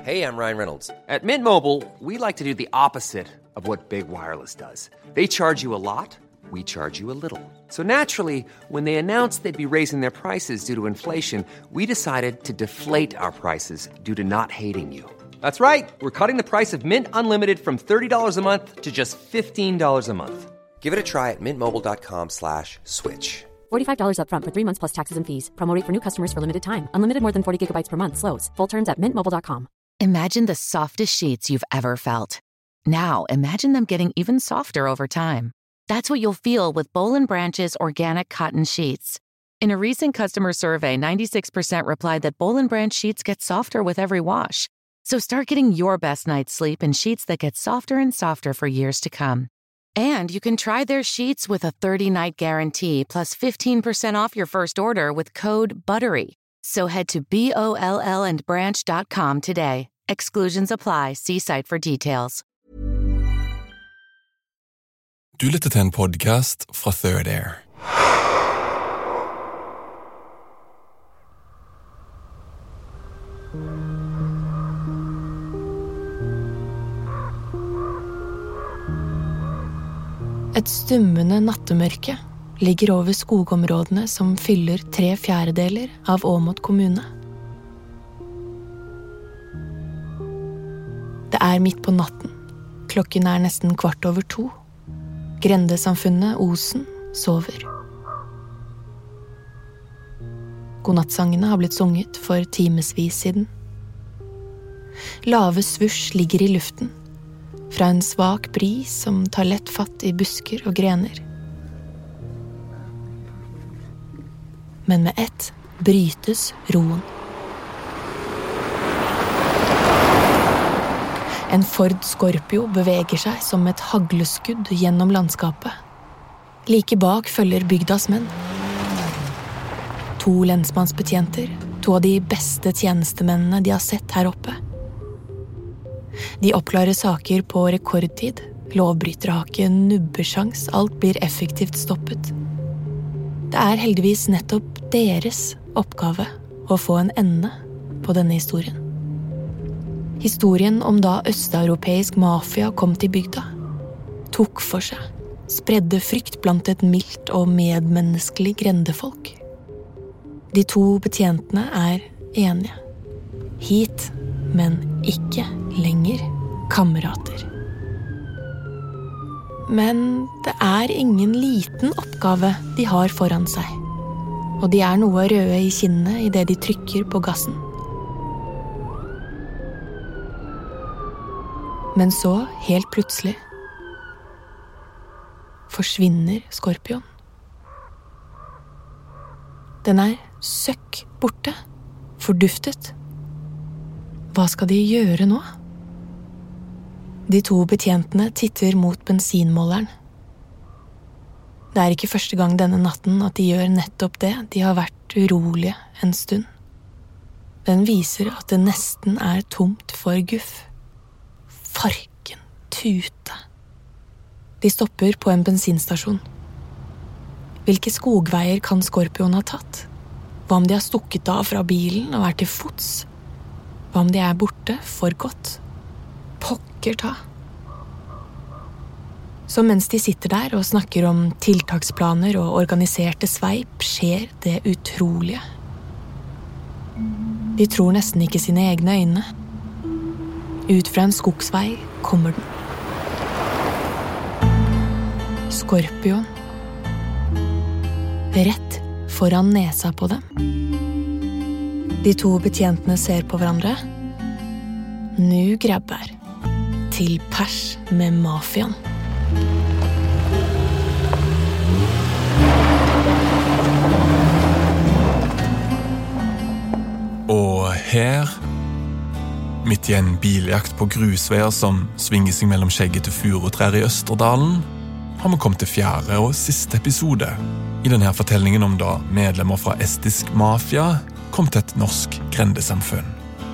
Hey, I'm Ryan Reynolds. At Mint Mobile, we like to do the opposite of what Big Wireless does. They charge you a lot, we charge you a little. So naturally, when they announced they'd be raising their prices due to inflation, we decided to deflate our prices due to not hating you. That's right. We're cutting the price of Mint Unlimited from $30 a month to just $15 a month. Give it a try at mintmobile.com/switch. $45 up front for 3 months plus taxes and fees. Promo rate for new customers for limited time. Unlimited more than 40 gigabytes per month. Slows full terms at mintmobile.com. Imagine the softest sheets you've ever felt. Now, imagine them getting even softer over time. That's what you'll feel with Boll & Branch's organic cotton sheets. In a recent customer survey, 96% replied that Boll & Branch sheets get softer with every wash. So start getting your best night's sleep in sheets that get softer and softer for years to come. And you can try their sheets with a 30-night guarantee plus 15% off your first order with code BUTTERY. So head to BOLLandbranch.com today. Exclusions apply. See site for details. Du lytter til en podcast fra Third Air. Et stummende nattemørke ligger over skogområdene som fyller 3/4 av Åmot kommune. Det er midt på natten. Klokken er nesten 1:15. Grendesamfunnet Osen sover. Godnattsangene har blitt sunget for timesvis siden. Lave svusj ligger i luften, fra en svak bris som tar lett fatt i busker og grener. Men med ett brytes roen. En Ford Scorpio beveger seg som et hagleskudd gjennom landskapet. Like bak følger bygdas menn. 2 lensmannsbetjenter, 2 av de beste tjenestemennene de har sett her oppe. De oppklarer saker på rekordtid. Lovbrytere har ikke nubbesjans, alt blir effektivt stoppet. Det er heldigvis nettopp deres oppgave å få en ende på denne historien. Historien om da østeuropeisk mafia kom til bygda, tok for seg, spredde frykt blant et mildt og medmenneskelig grendefolk. De 2 betjentene er enige. Hit, men ikke lenger kamerater. Men det er ingen liten oppgave de har foran seg, og de er noe røde i kinnene i det de trykker på gassen. Men så, helt plutselig, forsvinner Scorpion. Den er søkk borte, forduftet. Hva skal de gjøre nå? De 2 betjentene titter mot bensinmåleren. Det er ikke første gang denne natten at de gjør nettopp det. De har vært urolige en stund. Den viser at det nesten er tomt for guff. Farken tute. De stopper på en bensinstasjon. Hvilke skogveier kan Scorpion ha tatt? Hva om de har stukket av fra bilen og er til fots? Hva om de er borte for godt? Pokker ta. Så mens de sitter der og snakker om tiltaksplaner og organiserte sveip, skjer det utrolige. De tror nesten ikke sine egne øyne. Ut fra en skogsvei kommer den. Scorpion. Rett foran nesa på dem. De 2 betjentene ser på hverandre. Nu grabber. Til pers med mafiaen. Og her, midt i en biljakt på grusveier som svinger seg mellom skjeggete furutrær i Østerdalen, har vi kommet til 4. og siste episode i denne fortellingen om da medlemmer fra estisk mafia kom til et norsk grendesamfunn.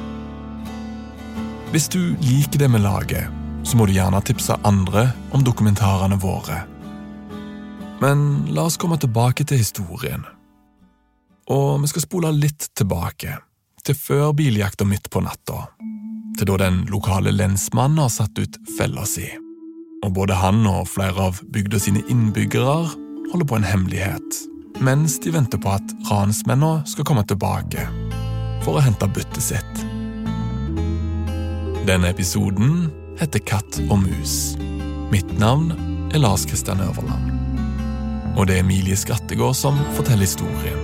Hvis du liker det vi lager, så må du gjerne tipse andre om dokumentarene våre. Men la oss komme tilbake til historien. Og vi skal spole litt tilbake, til før biljakta midt på natta. til da den lokale lensmannen har satt ut fella si. Og både han og flere av bygda sine innbyggere holder på en hemmelighet, mens de venter på at ransmennene skal komme tilbake for å hente byttet sitt. Denne episoden heter Katt og mus. Mitt navn er Lars Kristian Øverland. Og det er Emilie Skrattegård som forteller historien.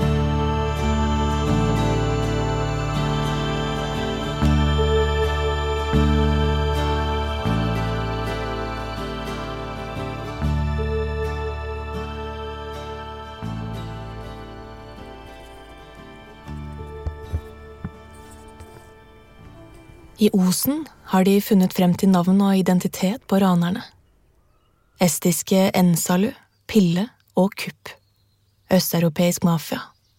I Osen har de funnet frem til navn og identitet på ranerne. Estiske Ensalu, Pille og Kupp. Østeuropeisk mafia.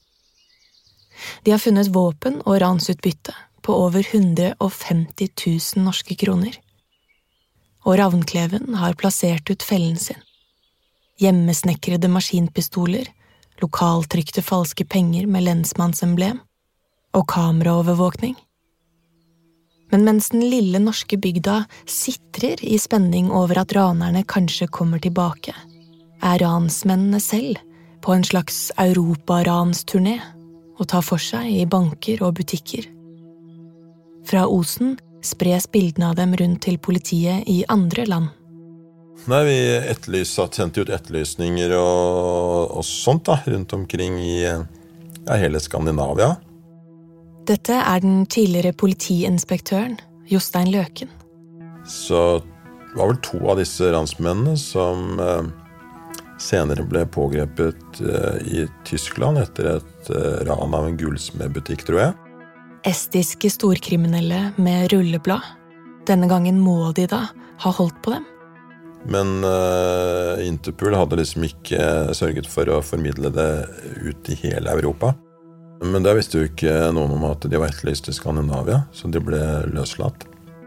De har funnet våpen og ransutbytte på over 150 000 norske kroner. Og Ravnkleven har plassert ut fellen sin. Hjemmesnekrede maskinpistoler, lokaltrykte falske penger med lensmannsemblem og kameraovervåkning. Men mens den lille norske bygda sitrer i spenning over at ranerne kanskje kommer tilbake, er ransmennene selv på en slags europaransturné og tar for seg i banker og butikker. Fra Osen spres bildene av dem rundt til politiet i andre land. Nei, vi sendte ut etterlysninger og sånt da, rundt omkring i hele Skandinavia. Dette er den tidligere politiinspektøren, Jostein Løken. Så det var vel 2 av disse ransmennene som senere ble pågrepet i Tyskland etter et ran av en gullsmedbutikk, tror jeg. Estiske storkriminelle med rulleblad. Denne gangen må de da ha holdt på dem. Men Interpol hadde liksom ikke sørget for å formidle det ut i hele Europa. Men det visste jo ikke noen om at de var etterlyst i Skandinavia, så de ble løslatt.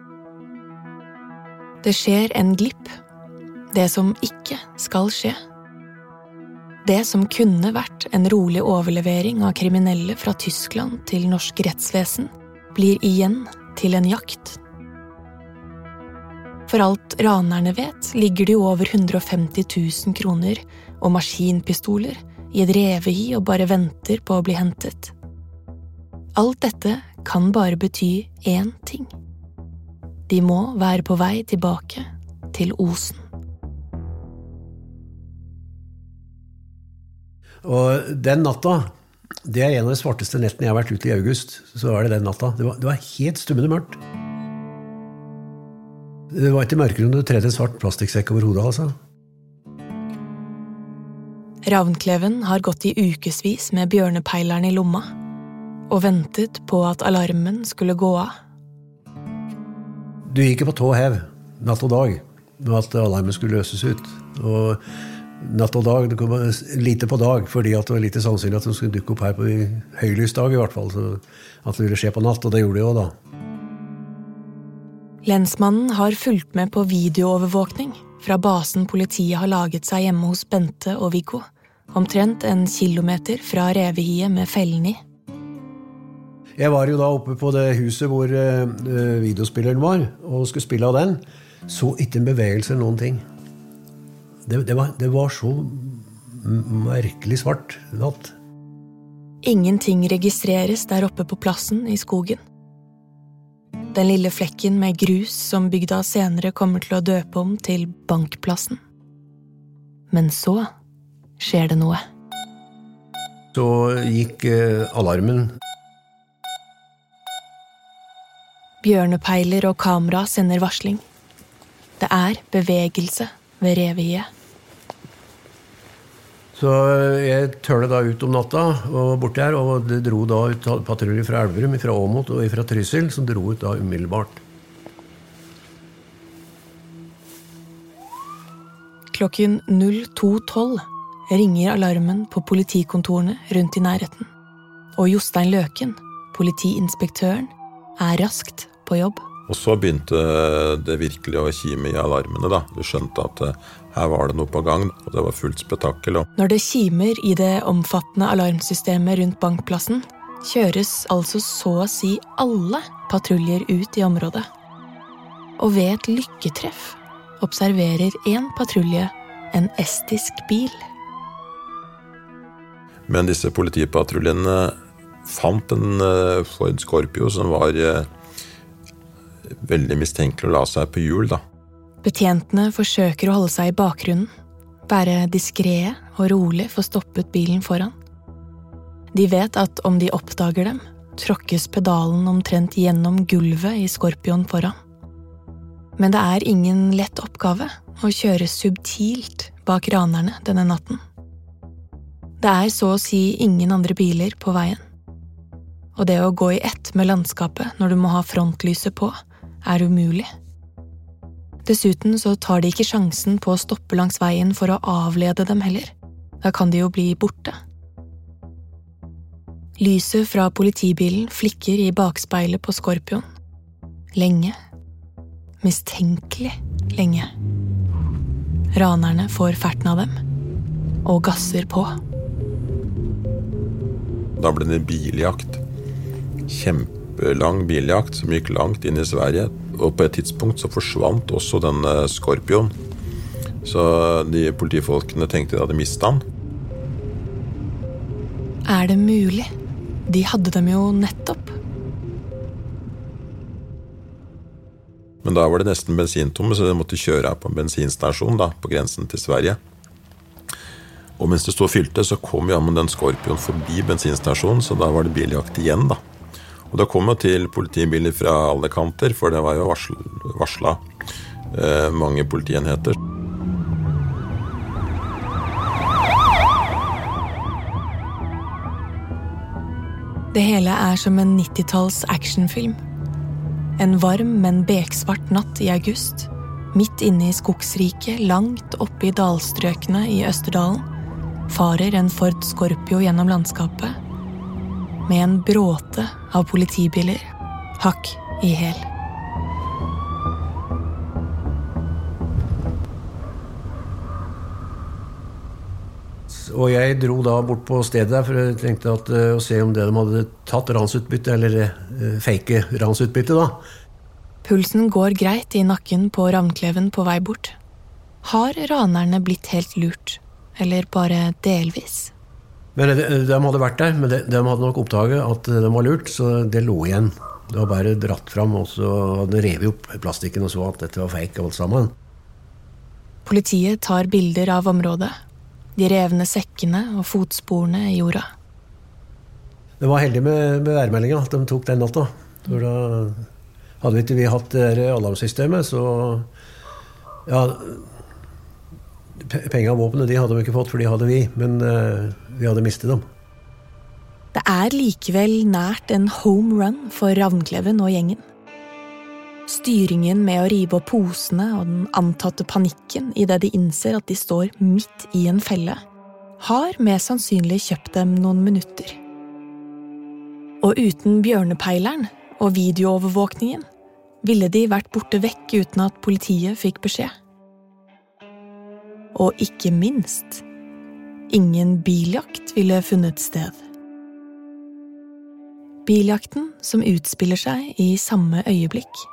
Det skjer en glipp. Det som ikke skal skje. Det som kunne vært en rolig overlevering av kriminelle fra Tyskland til norsk rettsvesen, blir igjen til en jakt. For alt ranerne vet, ligger det jo over 150 000 kroner og maskinpistoler i et revehi og bare venter på å bli hentet. Alt dette kan bare bety én ting. De må være på vei tilbake til Osen. Og den natta, det er en av de svarteste nettene jeg har vært ute i august, så var det den natta. Det var helt stummende mørkt. Det var ikke mørkere enn du tredde svart plastikksekk over hodet, altså. Ravnkleven har gått i ukesvis med bjørnepeileren i lomma og ventet på at alarmen skulle gå av. Du gikk på tå hev, natt og dag, med at alarmen skulle løses ut. Og natt og dag, det kom lite på dag, fordi at det var lite sannsynlig at den skulle dukke opp her på høylysdag i hvert fall, så at det ville skje på natt, og det gjorde det jo da. Lensmannen har fulgt med på videoovervåkning fra basen politiet har laget seg hjemme hos Bente og Viggo, omtrent 1 kilometer fra revehiet med fellen i. Jeg var jo da oppe på det huset hvor videospilleren var, og skulle spille av den, så ikke en bevegelse eller noen ting. Det var så merkelig svart natt. Ingenting registreres der oppe på plassen i skogen. Den lille flekken med grus som bygda senere kommer til å døpe om til Bankplassen. Men så skjer det noe. Så gikk alarmen. Bjørnepeiler og kamera sender varsling. Det er bevegelse ved revehiet. Så jeg tørte da ut om natta og bort der, og det dro da ut patruljer fra Elverum, fra Åmot og fra Trysil, som dro ut da umiddelbart. Klokken 02:12 ringer alarmen på politikontorene rundt i nærheten. Og Jostein Løken, politiinspektøren, er raskt på jobb. Og så begynte det virkelig å kime i alarmene da. Du skjønte at her var det noe på gang, og det var fullt spetakkel. Når det kimer i det omfattende alarmsystemet rundt Bankplassen, kjøres altså så å si alle patruljer ut i området. Og ved et lykketreff observerer en patrulje en estisk bil. Men disse politipatruljene fant en Ford Scorpio som var veldig mistenkelig å la seg på hjul, da. Betjentene forsøker å holde seg i bakgrunnen, være diskrete og rolig for stoppet bilen foran. De vet at om de oppdager dem, tråkkes pedalen omtrent gjennom gulvet i Scorpion foran. Men det er ingen lett oppgave å kjøre subtilt bak ranerne denne natten. Det er så å si ingen andre biler på veien. Og det å gå i ett med landskapet når du må ha frontlyset på, er umulig. Dessuten så tar de ikke sjansen på å stoppe langs veien for å avlede dem heller. Da kan de jo bli borte. Lyset fra politibilen flikker i bakspeilet på Scorpion. Lenge. Mistenkelig lenge. Ranerne får ferten av dem, og gasser på. Da ble det biljakt. Kjempelang biljakt som gikk langt inn i Sverige. Og på et tidspunkt så forsvant også denne Scorpion. Så de politifolkene tenkte de hadde mistet han. Er det mulig? De hadde dem jo nettopp. Men da var det nesten bensintomme, så de måtte kjøre her på en bensinstasjon da, på grensen til Sverige. Og mens det stod fylte, så kom jammen den Scorpion forbi bensinstasjonen, så da var det biljakt igjen da. Og det kom jo til politibiler fra alle kanter, for det var jo varslet mange politienheter. Det hele er som en 90-talls actionfilm. En varm, men beksvart natt i august, midt inne i skogsriket, langt oppe i dalstrøkene i Østerdalen, farer en Ford Scorpio gjennom landskapet, med en bråte av politibiler, hakk i hæl. Og jeg dro da bort på stedet der, for jeg tenkte å se om de hadde tatt ransutbytte, eller fake ransutbytte da. Pulsen går greit i nakken på Ravnkleven på vei bort. Har ranerne blitt helt lurt, eller bare delvis? Men de hadde vært der, men de hadde nok oppdaget at de var lurt, så det lå igjen. Det var bare dratt fram, og så hadde de revet opp plastikken og så at dette var fake alt sammen. Politiet tar bilder av området. De revne sekkene og fotsporene i jorda. Det var heldig med værmeldingen at de tok den natta. For da hadde vi ikke hatt det alarmsystemet, så ja, penger og våpene de hadde vi ikke fått, for de hadde vi, men vi hadde mistet dem. Det er likevel nært en home run for Ravnkleven og gjengen. Styringen med å rive opp posene og den antatte panikken i det de innser at de står midt i en felle, har mest sannsynlig kjøpt dem noen minutter. Og uten bjørnepeileren og videoovervåkningen ville de vært borte vekk uten at politiet fikk beskjed. Og ikke minst, ingen biljakt ville funnet sted. Biljakten som utspiller seg i samme øyeblikk.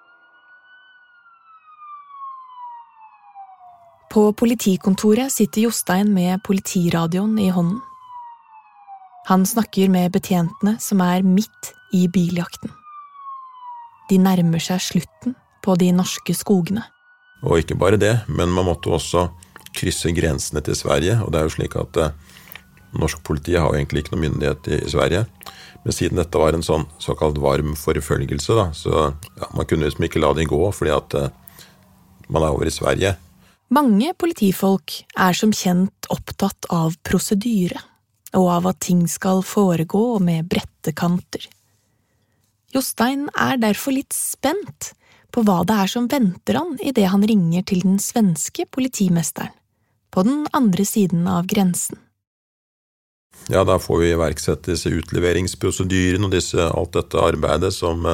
På politikontoret sitter Jostein med politiradioen i hånden. Han snakker med betjentene som er midt i biljakten. De nærmer seg slutten på de norske skogene. Og ikke bare det, men man måtte også krysse grensene til Sverige, og det er jo slik at norsk politi har jo egentlig ikke noe myndighet i Sverige, men siden dette var en sånn såkalt varm forfølgelse, da, så ja, man kunne liksom ikke la det gå, fordi at man er over i Sverige. Mange politifolk er som kjent opptatt av prosedyre, og av at ting skal foregå med brette kanter. Jostein er derfor litt spent på hva det er som venter han i det han ringer til den svenske politimesteren, på den andre siden av grensen. Ja, da får vi iverksette disse utleveringsprosedyrene og alt dette arbeidet som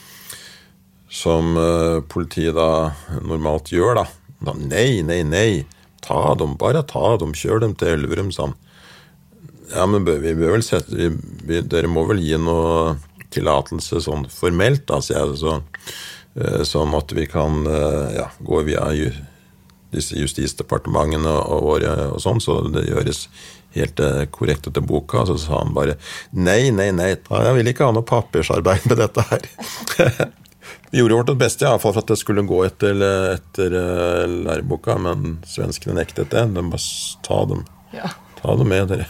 politiet da normalt gjør da. Nei, ta dem, bare ta dem, kjør dem til Elverum, sa han. Ja, men vi bør vel sette, dere må vel gi noe tillatelse sånn formelt, da, sier jeg, sånn at vi kan gå via disse justisdepartementene og sånn, så det gjøres helt korrekt etter boka. Så sa han bare, nei, jeg vil ikke ha noe pappersarbeid med dette her. Vi gjorde vårt beste, i hvert fall for at det skulle gå etter læreboka, men svenskene nektet det. De bare ta dem med, dere.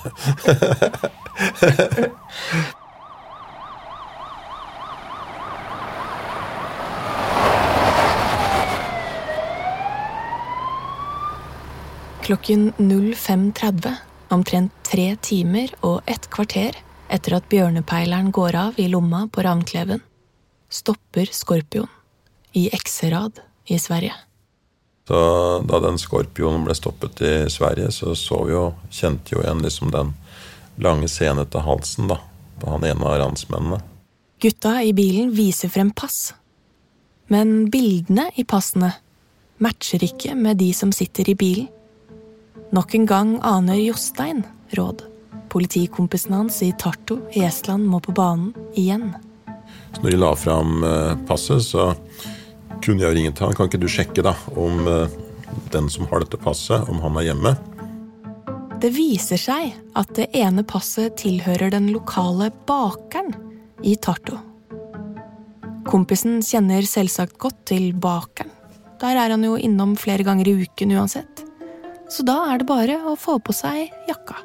Klokken 05:30, omtrent 3 timer og 1 kvarter etter at bjørnepeileren går av i lomma på Ravnkleven, stopper Skorpion i Ekserad i Sverige. Så da den Skorpionen ble stoppet i Sverige, så vi jo, kjente jo igjen liksom den lange senete halsen da, på han ene av ransmennene. Gutta i bilen viser frem pass. Men bildene i passene matcher ikke med de som sitter i bilen. Nok en gang aner Jostein råd. Politikompisen hans i Tartu i Estland må på banen igjen. Så når de la frem passet, så kunne jeg ringe til han. Kan ikke du sjekke da, om den som har dette passet, om han er hjemme? Det viser seg at det ene passet tilhører den lokale bakeren i Tartu. Kompisen kjenner selvsagt godt til bakeren. Der er han jo innom flere ganger i uken uansett. Så da er det bare å få på seg jakka.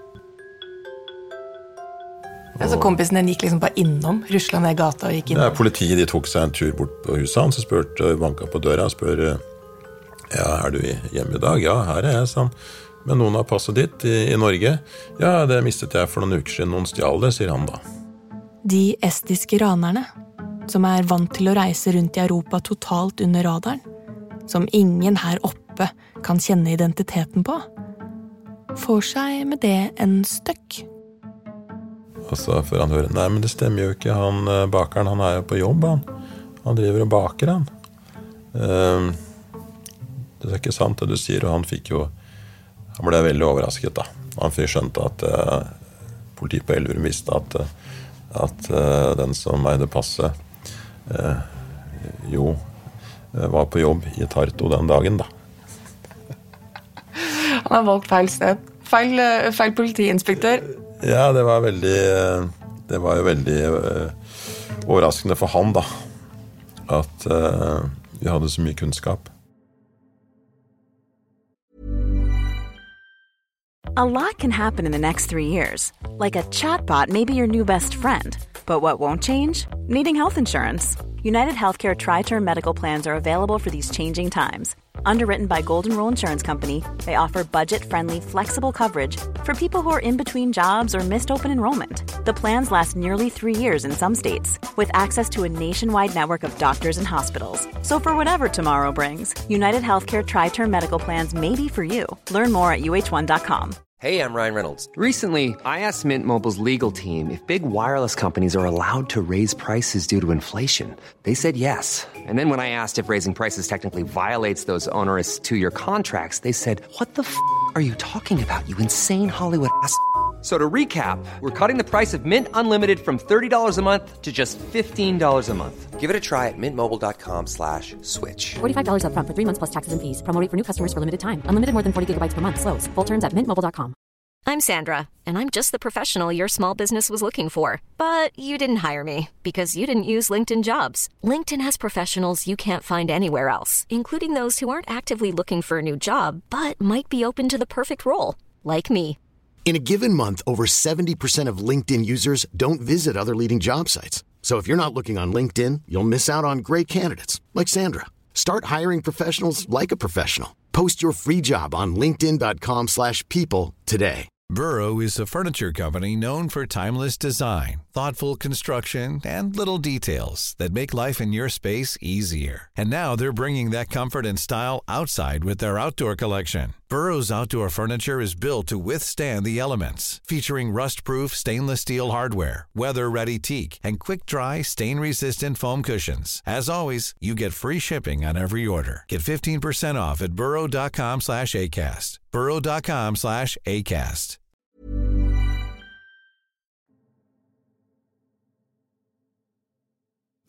Så kompisen din gikk liksom bare innom, ruslet ned gata og gikk innom? Ja, politiet de tok seg en tur bort på huset hans, så banka på døra og spør, er du hjemme i dag? Ja, her er jeg, sa han. Men noen har passet ditt i Norge? Ja, det mistet jeg for noen uker siden, noen stjal det, sier han da. De estiske ranerne, som er vant til å reise rundt i Europa totalt under radaren, som ingen her oppe kan kjenne identiteten på, får seg med det en støkk. Og så får han høre, nei, men det stemmer jo ikke, han bakeren, han er jo på jobb, han driver og baker, han. Det er ikke sant det du sier, og han ble veldig overrasket da. Han fikk skjønt at politiet på Elverum visste at den som eide passet var på jobb i Tartu den dagen da. Han har valgt feil sted. Feil politiinspektør. Ja, det var jo veldig overraskende for han da, at vi hadde så mye kunnskap. A lot can happen in the next 3 years. Like a chatbot may be your new best friend. But what won't change? Needing health insurance. United Healthcare Tri-Term Medical Plans are available for these changing times. Underwritten by Golden Rule Insurance Company, they offer budget-friendly, flexible coverage for people who are in between jobs or missed open enrollment. The plans last nearly 3 years in some states, with access to a nationwide network of doctors and hospitals. So for whatever tomorrow brings, United Healthcare Tri-Term Medical Plans may be for you. Learn more at uh1.com. Hey, I'm Ryan Reynolds. Recently, I asked Mint Mobile's legal team if big wireless companies are allowed to raise prices due to inflation. They said yes. And then when I asked if raising prices technically violates those onerous 2-year contracts, they said, what the f*** are you talking about, you insane Hollywood ass f- So to recap, we're cutting the price of Mint Unlimited from $30 a month to just $15 a month. Give it a try at mintmobile.com/switch. $45 up front for 3 months plus taxes and fees. Promo rate for new customers for limited time. Unlimited more than 40 gigabytes per month. Slows full terms at mintmobile.com. I'm Sandra, and I'm just the professional your small business was looking for. But you didn't hire me because you didn't use LinkedIn Jobs. LinkedIn has professionals you can't find anywhere else, including those who aren't actively looking for a new job, but might be open to the perfect role, like me. In a given month, over 70% of LinkedIn users don't visit other leading job sites. So if you're not looking on LinkedIn, you'll miss out on great candidates like Sandra. Start hiring professionals like a professional. Post your free job on linkedin.com/people today. Burrow is a furniture company known for timeless design, thoughtful construction, and little details that make life in your space easier. And now they're bringing that comfort and style outside with their outdoor collection. Burrow's outdoor furniture is built to withstand the elements, featuring rust-proof stainless steel hardware, weather-ready teak, and quick-dry, stain-resistant foam cushions. As always, you get free shipping on every order. Get 15% off at burrow.com/ACAST. burrow.com/ACAST.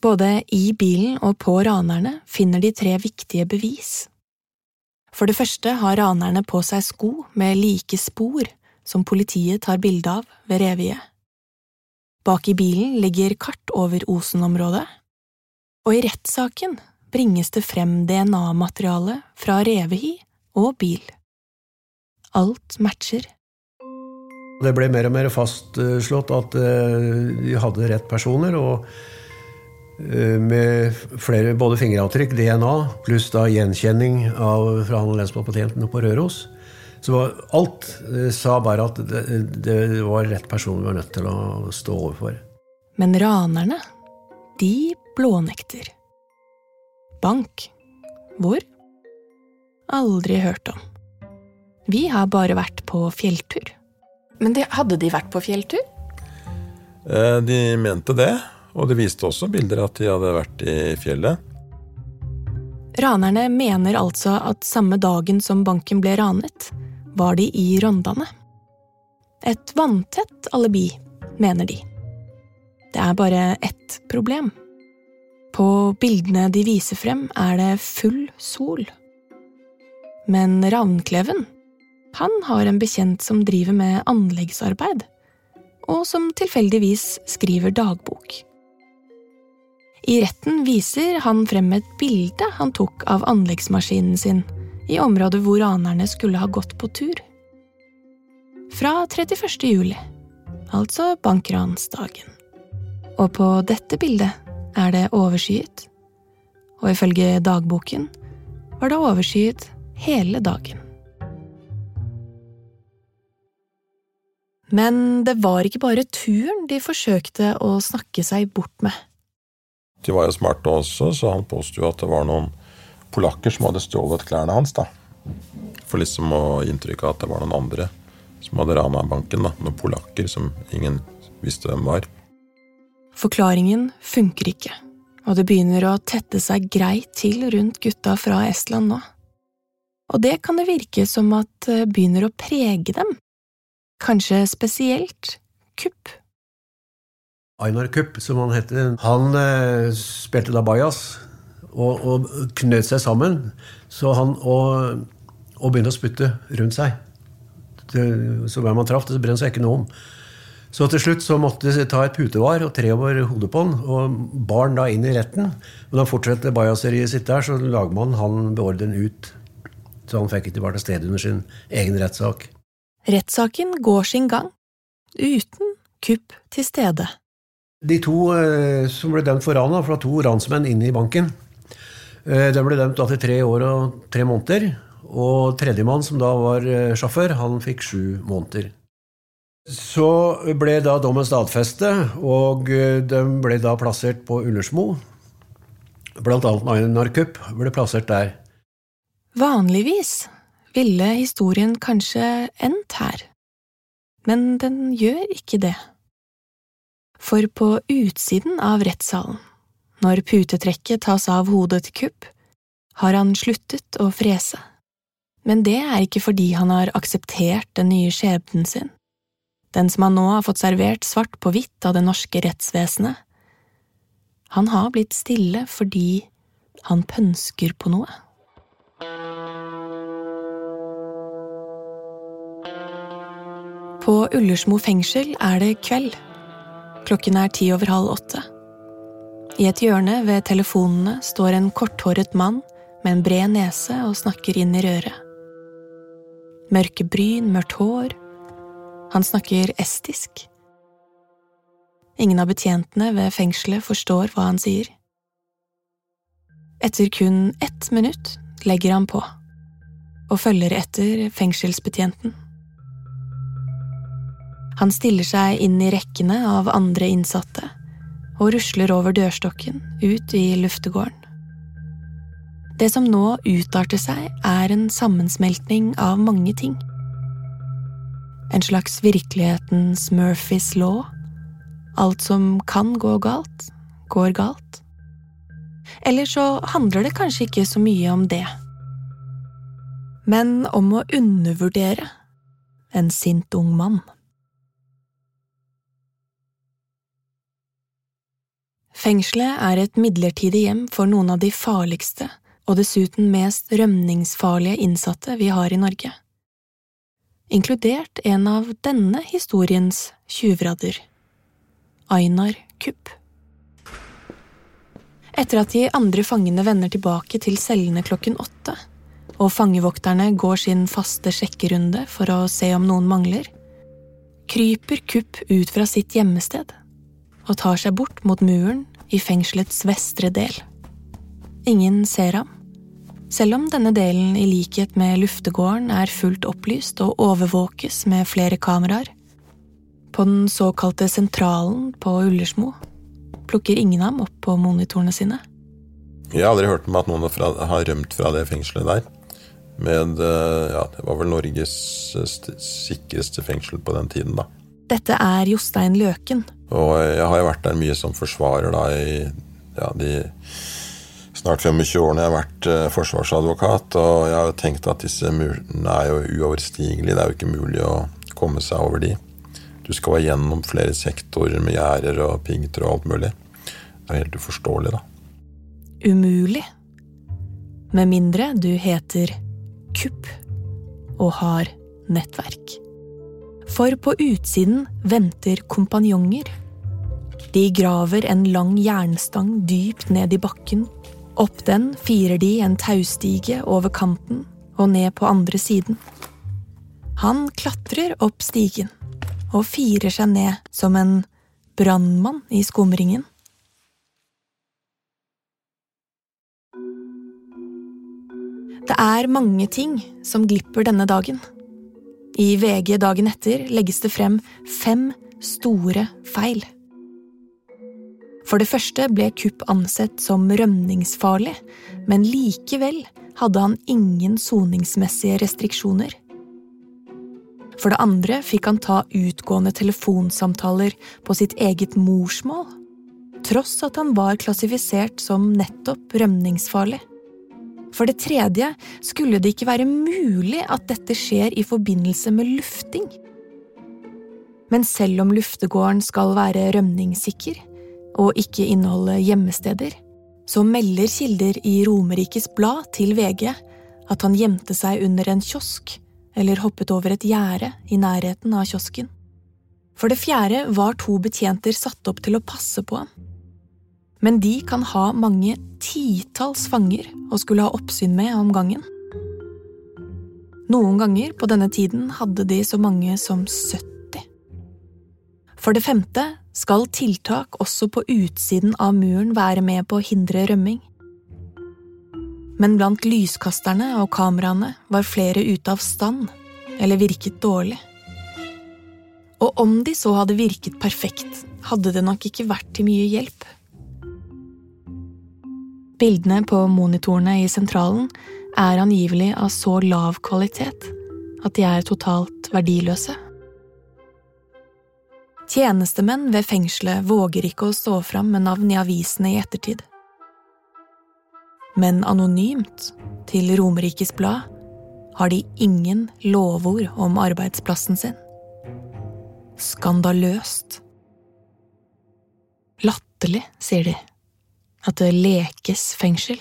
Både i bilen og på ranerne finner de 3 viktige bevis. For det første har ranerne på seg sko med like spor som politiet tar bilde av ved reviet. Bak i bilen ligger kart over Osen-området, og i rettssaken bringes det frem DNA-materiale fra revehi og bil. Alt matcher. Det ble mer og mer fastslått at de hadde rett personer, og med flere både fingeravtrykk, DNA, pluss da gjenkjenning fra han lensmannsbetjenten på Røros. Så alt sa bare at det var rett person vi var nødt til å stå overfor. Men ranerne, de blånekter. Bank. Hvor? Aldri hørt om. Vi har bare vært på fjelltur. Men hadde de vært på fjelltur? De mente det, og det viste også bilder at de hadde vært i fjellet. Ranerne mener altså at samme dagen som banken ble ranet, var de i Rondane. Et vanntett alibi, mener de. Det er bare ett problem. På bildene de viser frem er det full sol. Men Ravnkleven, han har en bekjent som driver med anleggsarbeid, og som tilfeldigvis skriver dagbok. I retten viser han frem et bilde han tok av anleggsmaskinen sin i området hvor ranerne skulle ha gått på tur. Fra 31. juli, altså bankransdagen. Og på dette bildet er det overskyet, og ifølge dagboken var det overskyet hele dagen. Men det var ikke bare turen de forsøkte å snakke seg bort med. De var jo smarte også, så han påstod jo at det var noen polakker som hadde stjålet klærne hans, da. For liksom å inntrykk av at det var noen andre som hadde ranet banken, da. Noen polakker som ingen visste hvem var. Forklaringen funker ikke, og det begynner å tette seg greit til rundt gutta fra Estland nå. Og det kan det virke som at begynner å prege dem. Kanskje spesielt Kupp. Einar Kupp, som han hette, han spilte da bajas og knøt seg sammen, så han og begynte å spytte rundt seg. Så hver man traff det, så brente seg ikke noe om. Så til slutt så måtte de ta et putevar og tre over hodet på han, og bar da inn i retten. Men han fortsatte bajaseriet sitt der, så lagmannen han beordret ut, så han fikk ikke være til stede under sin egen rettssak. Rettssaken går sin gang, uten Kupp til stede. De 2 som ble dømt for ranet, for 2 ransmenn inne i banken, de ble dømt til 3 år og 3 måneder, og tredjemann som da var sjåfør, han fikk 7 måneder. Så ble da dommen stadfestet, og de ble da plassert på Ullersmo. Blant annet Einar Kupp ble plassert der. Vanligvis ville historien kanskje endt her, men den gjør ikke det. For på utsiden av rettssalen, når putetrekket tas av hodet til Kupp, har han sluttet å frese. Men det er ikke fordi han har akseptert den nye skjebnen sin, den som han nå har fått servert svart på hvitt av det norske rettsvesenet. Han har blitt stille fordi han pønsker på noe. På Ullersmo fengsel er det kveld. Klokken er 7:10. I et hjørne ved telefonene står en korthåret mann med en bred nese og snakker inn i røret. Mørke bryn, mørkt hår. Han snakker estisk. Ingen av betjentene ved fengselet forstår hva han sier. Etter kun 1 minutt legger han på, og følger etter fengselsbetjenten. Han stiller seg inn i rekkene av andre innsatte, og rusler over dørstokken ut i luftegården. Det som nå utarter seg er en sammensmeltning av mange ting. En slags virkelighetens Murphys law. Alt som kan gå galt, går galt. Eller så handler det kanskje ikke så mye om det. Men om å undervurdere en sint ung mann. Fengselet et midlertidig hjem for noen av de farligste og dessuten mest rømningsfarlige innsatte vi har i Norge. Inkludert en av denne historiens tjuvradder, Einar Kupp. Etter at de andre fangene vender tilbake til cellene 8, og fangevokterne går sin faste sjekkerunde for å se om noen mangler, kryper Kupp ut fra sitt hjemmested og tar seg bort mot muren i fengselets vestre del. Ingen ser ham, selv om denne delen i likhet med luftegården fullt opplyst og overvåkes med flere kameraer. På den såkalte sentralen på Ullersmo plukker ingen ham opp på monitorene sine. Jeg har aldri hørt om at noen har rømt fra det fengselet der. Det var vel Norges sikreste fengsel på den tiden da. Dette Jostein Løken. Og jeg har jo vært der mye som forsvarer da i de snart 25 årene jeg har vært forsvarsadvokat, og jeg har jo tenkt at disse murene jo uoverstigelige, det jo ikke mulig å komme seg over de. Du skal være gjennom flere sektorer med gjerder og piggtråd og alt mulig. Det helt uforståelig da. Umulig. Med mindre du heter Kupp og har nettverk. For på utsiden venter kompanjonger. De graver en lang jernstang dypt ned i bakken. Opp den firer de en taustige over kanten og ned på andre siden. Han klatrer opp stigen og firer seg ned som en brannmann i skumringen. Det mange ting som glipper denne dagen. I VG dagen etter legges det frem 5 store feil. For det første ble Kupp ansett som rømningsfarlig, men likevel hadde han ingen soningsmessige restriksjoner. For det andre fikk han ta utgående telefonsamtaler på sitt eget morsmål, tross at han var klassifisert som nettopp rømningsfarlig. For det tredje skulle det ikke være mulig at dette skjer i forbindelse med lufting. Men selv om luftegården skal være rømningssikker, og ikke inneholde gjemmesteder, så melder kilder i Romerikes Blad til VG at han gjemte seg under en kiosk, eller hoppet over et gjerde i nærheten av kiosken. For det fjerde var 2 betjenter satt opp til å passe på ham. Men de kan ha mange titalls fanger og skulle ha oppsyn med om gangen. Noen ganger på denne tiden hadde de så mange som 70. For det femte skal tiltak også på utsiden av muren være med på å hindre rømming. Men blant lyskasterne og kameraene var flere ute av stand, eller virket dårlig. Og om de så hadde virket perfekt, hadde det nok ikke vært til mye hjelp. Bildene på monitorene i sentralen angivelig av så lav kvalitet at de totalt verdiløse. Tjenestemenn ved fengselet våger ikke å stå fram med navn i avisene i ettertid. Men anonymt til Romerikes Blad har de ingen lovord om arbeidsplassen sin. Skandaløst. Latterlig, sier de. At det lekes fengsel.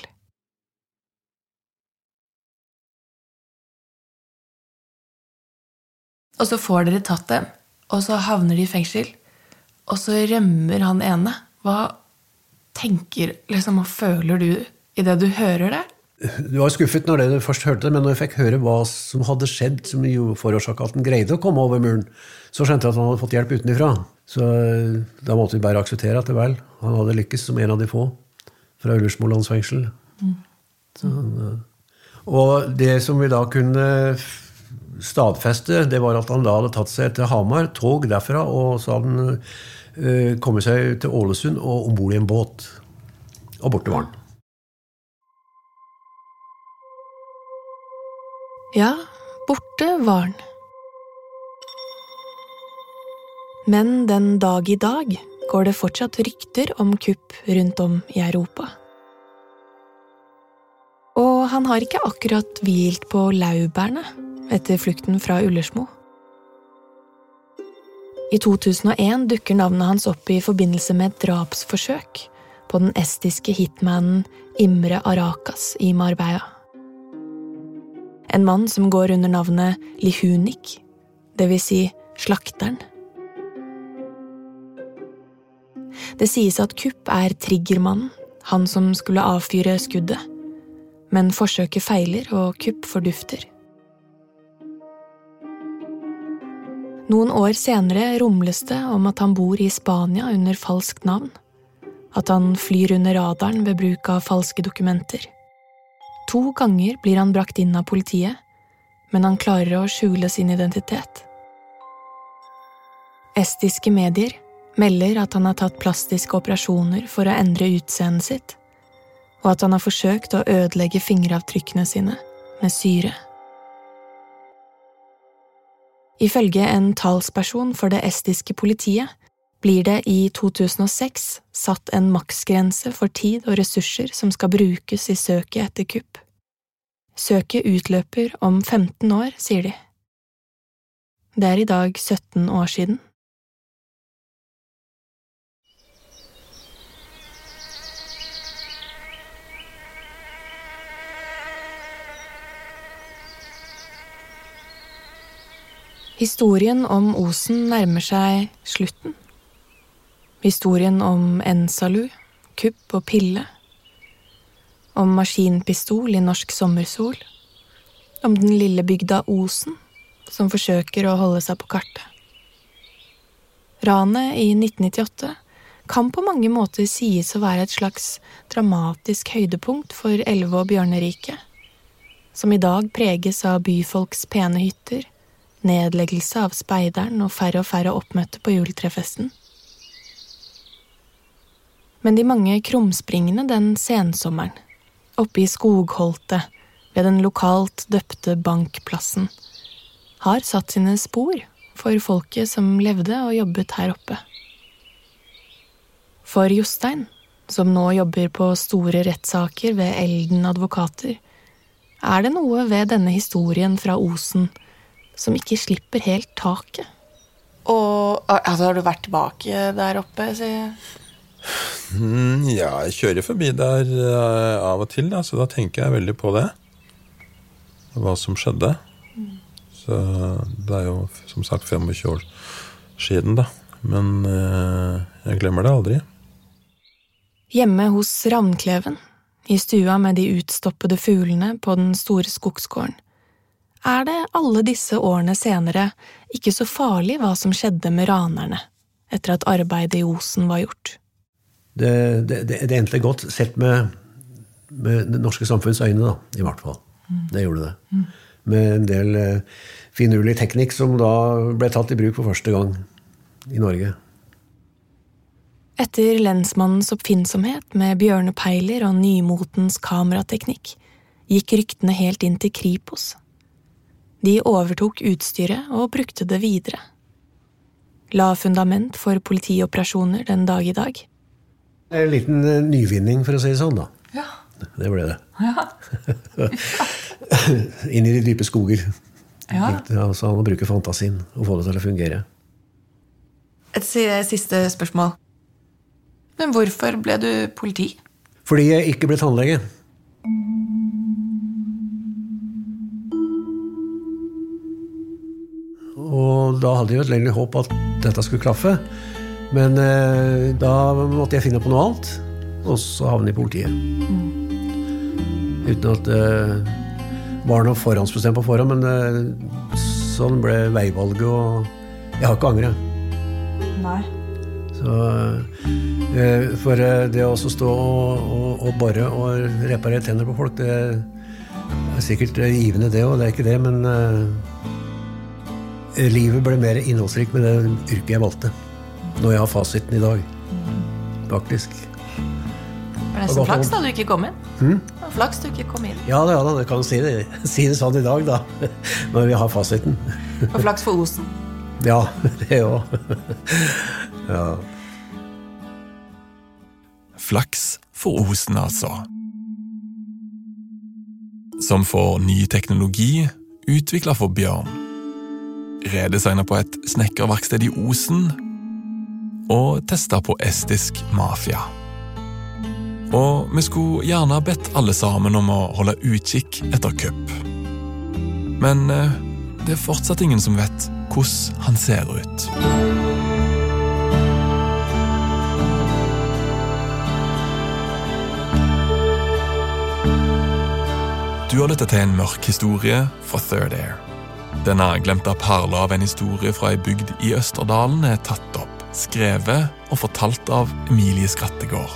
Og så får dere tatt dem, og så havner de i fengsel, og så rømmer han ene. Hva tenker, hva føler du i det du hører det? Du var skuffet når du først hørte det, men når jeg fikk høre hva som hadde skjedd, som jo forårsaket at han greide å komme over muren, så skjønte jeg at han hadde fått hjelp utenifra. Så da måtte vi bare akseptere at det vel. Han hadde lykkes som en av de få fra Ullersmolandsfengsel. Og det som vi da kunne stadfeste, det var at han da hadde tatt seg til Hamar, tog derfra, og så hadde han kommet seg til Ålesund og ombord i en båt. Og borte var han. Ja, borte var han. Men den dag i dag går det fortsatt rykter om kupp rundt om i Europa. Og han har ikke akkurat hvilt på laurbærene etter flukten fra Ullersmo. I 2001 dukker navnet hans opp i forbindelse med et drapsforsøk, på den estiske hitmanen Imre Arakas i Marbella. En mann som går under navnet Lihunik, det vil si slakteren. Det sies at Kupp triggermannen, han som skulle avfyre skuddet. Men forsøket feiler, og Kupp fordufter. Noen år senere rumles det om at han bor i Spania under falskt navn. At han flyr under radaren ved bruk av falske dokumenter. 2 ganger blir han brakt inn av politiet, men han klarer å skjule sin identitet. Estiske medier melder at han har tatt plastiske operasjoner for å endre utseendet sitt, og at han har forsøkt å ødelegge fingeravtrykkene sine med syre. Ifølge en talsperson for det estiske politiet blir det i 2006 satt en maksgrense for tid og ressurser som skal brukes i søket etter kupp. Søket utløper om 15 år, sier de. Det i dag 17 år siden. Historien om Osen nærmer seg slutten. Historien om Ensalu, kupp og pille. Om maskinpistol i norsk sommersol. Om den lille bygda Osen, som forsøker å holde seg på kartet. Ranet i 1998 kan på mange måter sies å være et slags dramatisk høydepunkt for Elve- og Bjørneriket, som i dag preges av byfolks pene hytter, nedleggelse av speideren og færre oppmøtte på juletrefesten. Men de mange krumspringene den sensommeren, oppe i skogholtet ved den lokalt døpte bankplassen, har satt sine spor for folket som levde og jobbet her oppe. For Jostein, som nå jobber på store rettssaker ved Elden advokater, det noe ved denne historien fra Osen som ikke slipper helt taket. Og har du vært tilbake der oppe, sier? Ja, jeg kjører forbi der av og til, da, så da tenker jeg veldig på det. Hva som skjedde. Så det jo, som sagt, 25 år siden, da. Men jeg glemmer det aldri. Hjemme hos Ravnkleven, i stua med de utstoppede fuglene på den store skogsgården, det alle disse årene senere ikke så farlig hva som skjedde med ranerne, etter at arbeidet i Osen var gjort. Det endte godt, sett med det norske samfunns øyne, da, i hvert fall. Det gjorde det. Med en del finurlig teknikk som da ble tatt i bruk for første gang i Norge. Etter lensmannens oppfinnsomhet med bjørnepeiler og nymotens kamerateknikk, gikk ryktene helt inn til Kripos. De overtok utstyret og brukte det videre. La fundament for politioperasjoner den dag i dag. En liten nyvinning, for å si det sånn, da. Ja. Det ble det. Ja. Inn i de dype skoger. Ja. Altså, han må bruke fantasien og få det til å fungere. Et siste spørsmål. Men hvorfor ble du politi? Fordi jeg ikke ble tannlege. Og da hadde jeg jo et lengre håp at dette skulle klaffe. Men da måtte jeg finne på noe annet, og så havne i politiet. Uten at det var noe forhåndsbestemt på forhånd, men sånn ble veivalget, og jeg har ikke angret. Nei. Så, for det å stå og borre og reparere tenner på folk, det sikkert givende det, og det ikke det, men livet ble mer innholdsrikt med det yrket jeg valgte. Når jeg har fasiten i dag. Faktisk. Det var nesten flaks da du ikke kom inn. Det var flaks du ikke kom inn. Ja, det kan du si det. Si det sånn i dag, da. Når vi har fasiten. Og flaks for Osen. Ja, det også. Ja. Flaks for Osen, altså. Som får ny teknologi, utviklet for Bjørn. Redesigner på et snekkerverksted i Osen, og tester på estisk mafia. Og vi skulle gjerne ha bedt alle sammen om å holde utkikk etter Kupp. Men det er fortsatt ingen som vet hvordan han ser ut. Du har lyttet til en mørk historie fra Third Air. Denne glemte perla av en historie fra en bygd i Østerdalen er tatt opp, skrevet og fortalt av Emilie Skrattegård.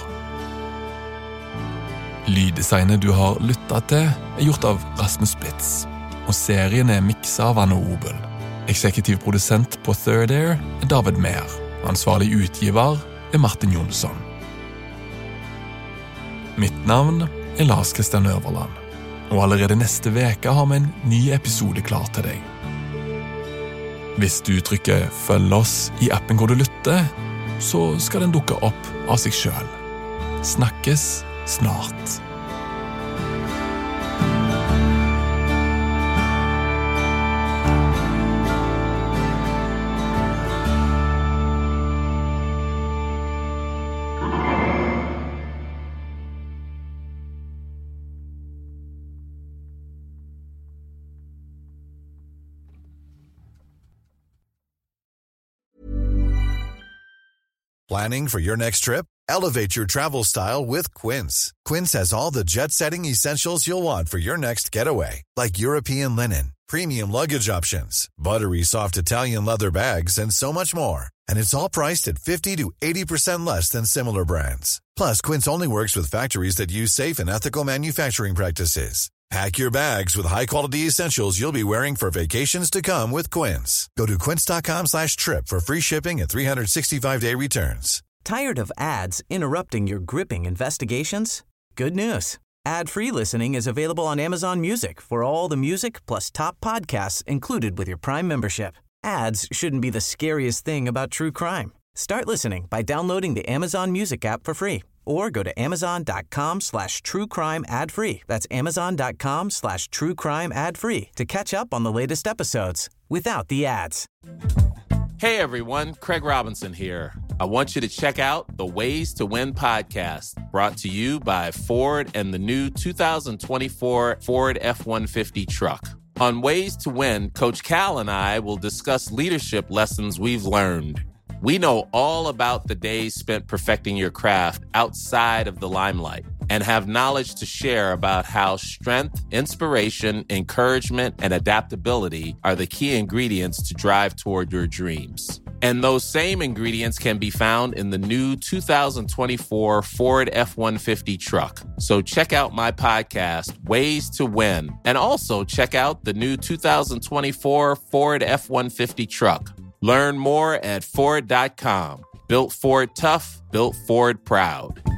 Lyddesignet du har lyttet til er gjort av Rasmus Blitz, og serien er mikset av Anne Obel. Eksekutiv produsent på Third Air er David Mehr, og ansvarlig utgiver er Martin Jonsson. Mitt navn er Lars Kristian Øverland. Og allerede neste veke har vi en ny episode klar til deg. Hvis du trykker «Følg oss» i appen hvor du lytter, så skal den dukke opp av seg selv. Snakkes snart. Planning for your next trip? Elevate your travel style with Quince. Quince has all the jet-setting essentials you'll want for your next getaway, like European linen, premium luggage options, buttery soft Italian leather bags, and so much more. And it's all priced at 50 to 80% less than similar brands. Plus, Quince only works with factories that use safe and ethical manufacturing practices. Pack your bags with high-quality essentials you'll be wearing for vacations to come with Quince. Go to quince.com/trip for free shipping and 365-day returns. Tired of ads interrupting your gripping investigations? Good news. Ad-free listening is available on Amazon Music for all the music plus top podcasts included with your Prime membership. Ads shouldn't be the scariest thing about true crime. Start listening by downloading the Amazon Music app for free. Or go to amazon.com/truecrime ad-free. That's amazon.com/truecrime ad-free to catch up on the latest episodes without the ads. Hey everyone, Craig Robinson here. I want you to check out the Ways to Win podcast, brought to you by Ford and the new 2024 Ford F-150 truck. On Ways to Win, Coach Cal and I will discuss leadership lessons we've learned. We know all about the days spent perfecting your craft outside of the limelight and have knowledge to share about how strength, inspiration, encouragement, and adaptability are the key ingredients to drive toward your dreams. And those same ingredients can be found in the new 2024 Ford F-150 truck. So check out my podcast, Ways to Win, and also check out the new 2024 Ford F-150 truck. Learn more at Ford.com. Built Ford tough, built Ford proud.